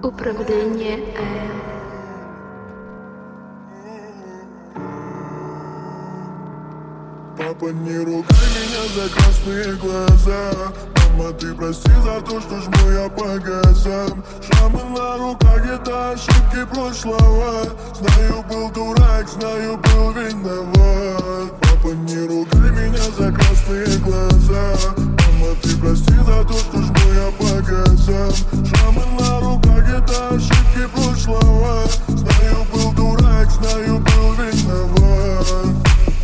Управление АЭЛ. Папа, не ругай меня за красные глаза. Мама, ты прости за то, что жму я по газам. Шрамы на руках — это ошибки прошлого. Знаю, был дурак, знаю, был виноват. Папа, не ругай меня за красные глаза. Мама, ты прости за то, что жму я по газам. Шрамы на руках — это ошибки прошлого. Знаю, был дурак, знаю, был виноват.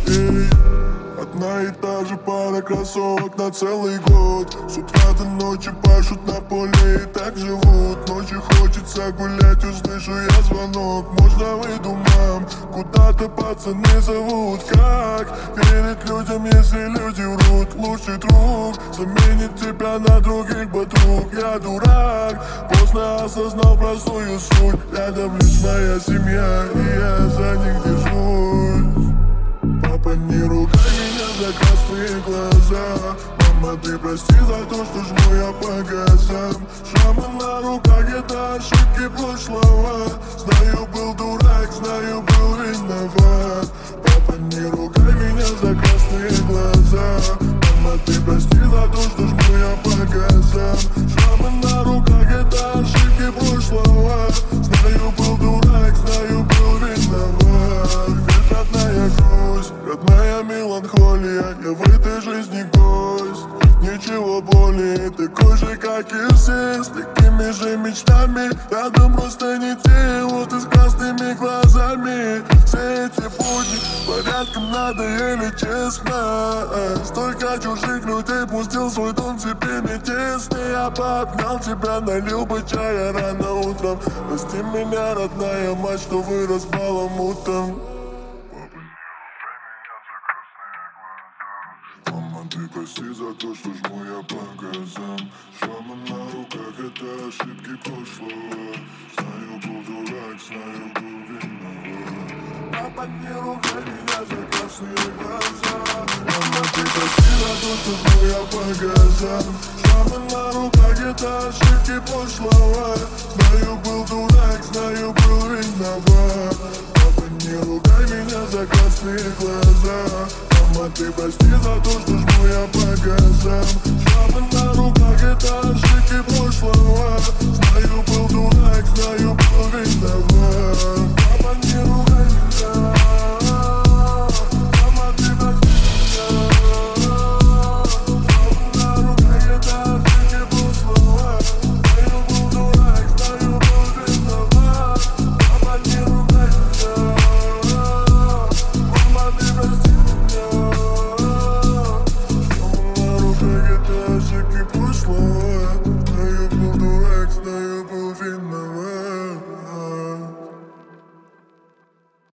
Одна и та же пара кроссовок на целый год. С утра до ночи пашут на поле и так живут. Ночью хочется гулять, услышу я звонок. Можно выйду, мам, куда-то пацаны зовут. Как верить людям, если люди врут? Лучший друг заменит тебя на других подруг. Я дурак, поздно осознал простую суть. Рядом лишь моя семья, и я за них держусь. Папа, не ругай меня за красные глаза. Мама, ты прости за то, что жму я по газам. Шрамы на руках — это ошибки прошлого. Знаю, был дурак, знаю, был виноват. Папа, не ругай меня за красные глаза. Мама, ты прости за то, что жму я по газам. Шрамы на руках — это ошибки прошлого. Знаю, был дурак, знаю, был виноват. Ведь родная грусть, родная меланхолия. Я в этой жизни гость, ничего более. Такой же, как и все, с такими же мечтами. Рядом просто не те, вот и с красными глазами. Все эти будни порядком надоели, честно. Столько чужих людей пустил в свой дом, тебе не тесно. Я пообнял тебя, налил бы чая рано утром. Прости меня, родная мать, что вырос баламутом. Мама, ты прости за то, что жму я по газам. Шрамы на руках — это ошибки прошлого. Знаю, был дурак, знаю, был виноват. Папа, не ругай меня за красные глаза. Мама, ты прости за то, что жму я по газам. Шрамы на руках — это ошибки прошлого. Знаю, был дурак, знаю, был виноват. Папа, не ругай меня за красные глаза. Мама, ты прости за то, что жму я